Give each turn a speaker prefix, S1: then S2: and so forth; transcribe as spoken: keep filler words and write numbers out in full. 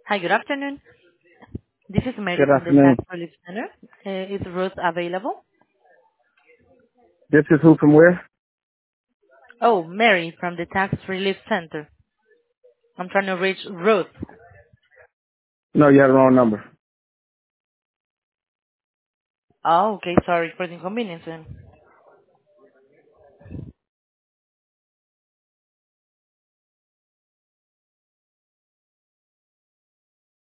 S1: Hi, good afternoon. This is Mary
S2: Good
S1: from the
S2: afternoon.
S1: Tax Relief Center. Uh, Is Ruth available?
S2: This is who from where?
S1: Oh, Mary from the Tax Relief Center. I'm trying to reach Ruth.
S2: No, you had the wrong number.
S1: Oh, okay. Sorry for the inconvenience then.